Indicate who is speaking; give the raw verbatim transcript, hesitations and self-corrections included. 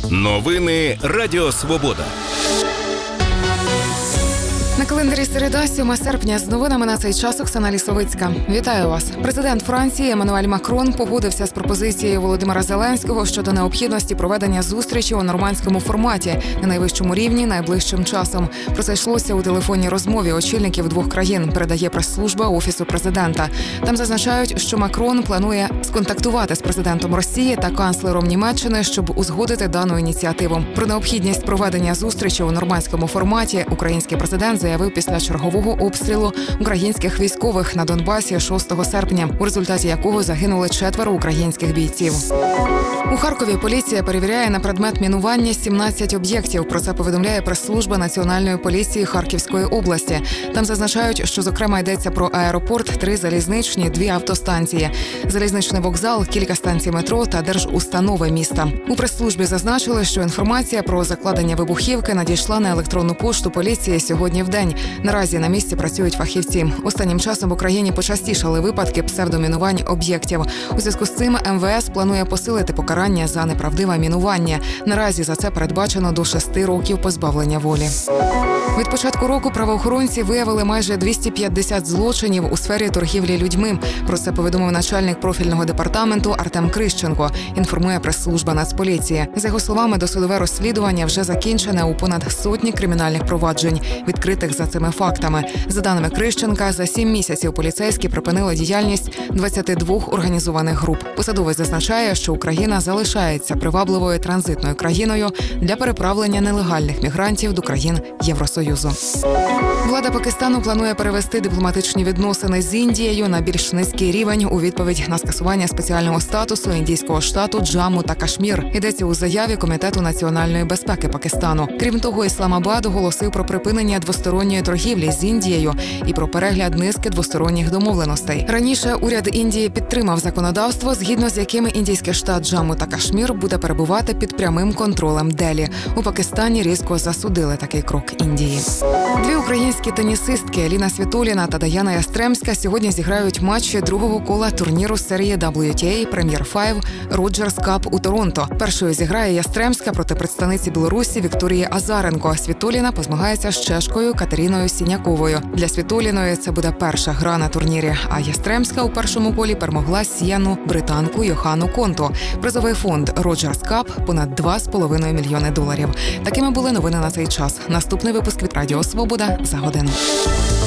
Speaker 1: Новини Радіо Свобода.
Speaker 2: На календарі середа, сьоме серпня. З новинами на цей час Оксана Лісовицька. Вітаю вас. Президент Франції Еммануель Макрон погодився з пропозицією Володимира Зеленського щодо необхідності проведення зустрічі у нормандському форматі на найвищому рівні найближчим часом. Про це йшлося у телефонній розмові очільників двох країн, передає прес-служба Офісу президента. Там зазначають, що Макрон планує сконтактувати з президентом Росії та канцлером Німеччини, щоб узгодити дану ініціативу. Про необхідність проведення зустрічі у нормандському форматі український президент заявив після чергового обстрілу українських військових на Донбасі шостого серпня, у результаті якого загинули четверо українських бійців. У Харкові поліція перевіряє на предмет мінування сімнадцять об'єктів. Про це повідомляє прес-служба Національної поліції Харківської області. Там зазначають, що, зокрема, йдеться про аеропорт, три залізничні, дві автостанції, залізничний вокзал, кілька станцій метро та держустанови міста. У прес-службі зазначили, що інформація про закладення вибухівки надійшла на електронну пошту поліції сьогодні в день. Наразі на місці працюють фахівці. Останнім часом в Україні почастішали випадки псевдомінувань об'єктів. У зв'язку з цим ем ве ес планує посилити покарання за неправдиве мінування. Наразі за це передбачено до шести років позбавлення волі. Від початку року правоохоронці виявили майже двісті п'ятдесят злочинів у сфері торгівлі людьми. Про це повідомив начальник профільного департаменту Артем Крищенко, інформує прес-служба Нацполіції. За його словами, досудове розслідування вже закінчене у понад сотні кримінальних проваджень, відкритих за цими фактами. За даними Крищенка, за сім місяців поліцейські припинили діяльність двадцяти двох організованих груп. Посадовець зазначає, що Україна залишається привабливою транзитною країною для переправлення нелегальних мігрантів до країн Євросоюзу. Влада Пакистану планує перевести дипломатичні відносини з Індією на більш низький рівень у відповідь на скасування спеціального статусу індійського штату Джамму та Кашмір. Йдеться у заяві Комітету національної безпеки Пакистану. Крім того, Ісламабад оголосив про припинення двосторонньої торгівлі з Індією і про перегляд низки двосторонніх домовленостей. Раніше уряд Індії підтримав законодавство, згідно з яким індійський штат Джамму та Кашмір буде перебувати під прямим контролем Делі. У Пакистані різко засудили такий крок Індії. Дві українські тенісистки Еліна Світоліна та Даяна Ястремська сьогодні зіграють матчі другого кола турніру серії дабл ю ті ей Premier п'ять Rogers Cup у Торонто. Першою зіграє Ястремська проти представниці Білорусі Вікторії Азаренко. Світоліна позмагається з чешкою Катериною Сіняковою. Для Світоліної це буде перша гра на турнірі, а Ястремська у першому колі перемогла сіяну британку Йоханну Конту. Призовий фонд Rogers Cup – понад два з половиною мільйони доларів. Такими були новини на цей час. Наступний випуск від Радіо Свобода за годину.